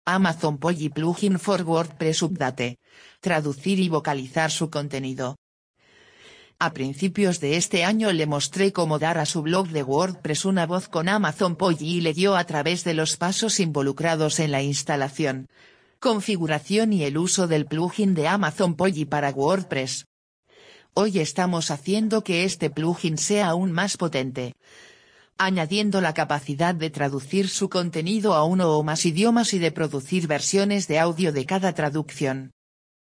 Amazon Polly Plugin for WordPress Update. Traducir y vocalizar su contenido. A principios de este año le mostré cómo dar a su blog de WordPress una voz con Amazon Polly y le dio a través de los pasos involucrados en la instalación, configuración y el uso del plugin de Amazon Polly para WordPress. Hoy estamos haciendo que este plugin sea aún más potente, añadiendo la capacidad de traducir su contenido a uno o más idiomas y de producir versiones de audio de cada traducción.